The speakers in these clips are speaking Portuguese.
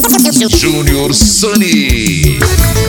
Júnior Sunny.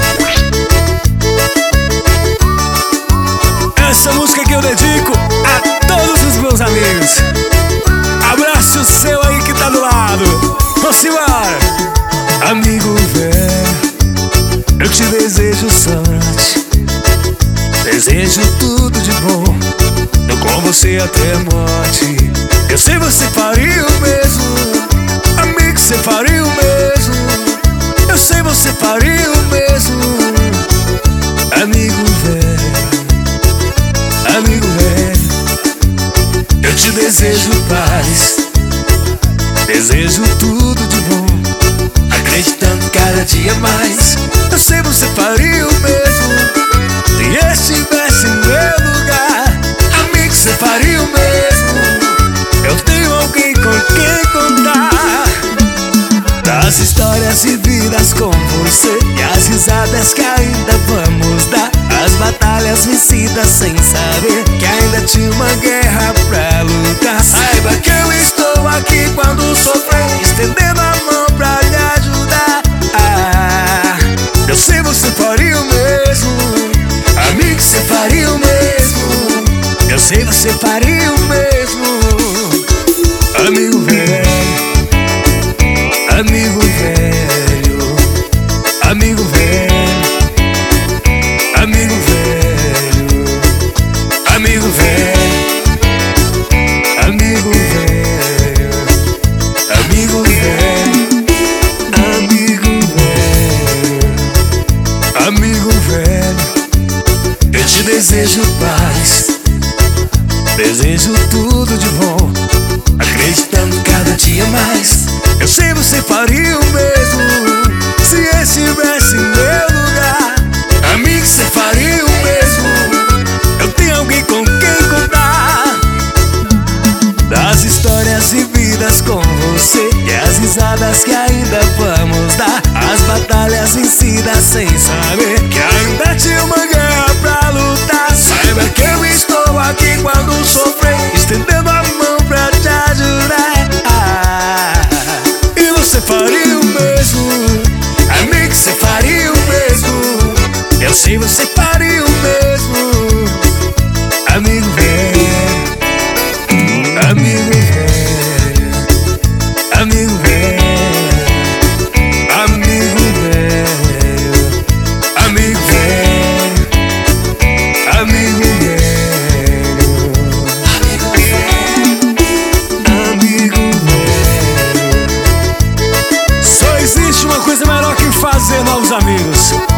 Essa música que eu dedico a todos os meus amigos. Abraço o seu aí que tá do lado. Vamos embora. Amigo velho, eu te desejo sorte, desejo tudo de bom, eu com você até a morte. Eu sei você faria o mesmo, amigo, você faria o mesmo. Eu sei você faria o mesmo. Amigo velho, amigo velho, eu te desejo paz, desejo tudo de bom, acreditando cada dia mais. Eu sei você faria o mesmo. Se estivesse em meu lugar, amigo, você faria o mesmo. Eu tenho alguém com quem contar das histórias vividas com você e as risadas que ainda vamos dar, as batalhas vencidas sem saber que ainda tinha uma guerra pra lutar. Saiba que eu estou aqui quando sofrer, estendendo a mão pra lhe ajudar. Eu sei você faria o mesmo, amigo, você faria o mesmo. Eu sei você faria o mesmo. Amigo velho, amigo velho, amigo velho, amigo velho, amigo velho, amigo velho, amigo velho, amigo velho, eu te desejo paz, desejo tudo de bom, acreditando cada dia mais. Eu sei você faria o mesmo. Se estivesse em meu lugar, amigo, você faria o mesmo. Eu tenho alguém com quem contar das histórias vividas com você e as risadas que ainda vamos dar, as batalhas vencidas sem saber que ainda tinha uma guerra pra lutar. Saiba que eu estou aqui quando sofrer, estendendo a mão pra te ajudar. E você faria o mesmo, amigo, você faria o mesmo. Eu sei você faria o mesmo. Amigo velho, amigo velho, amigo velho, amigo velho, amigo velho, amigo velho, amigo velho. Só existe uma coisa melhor que fazer novos amigos.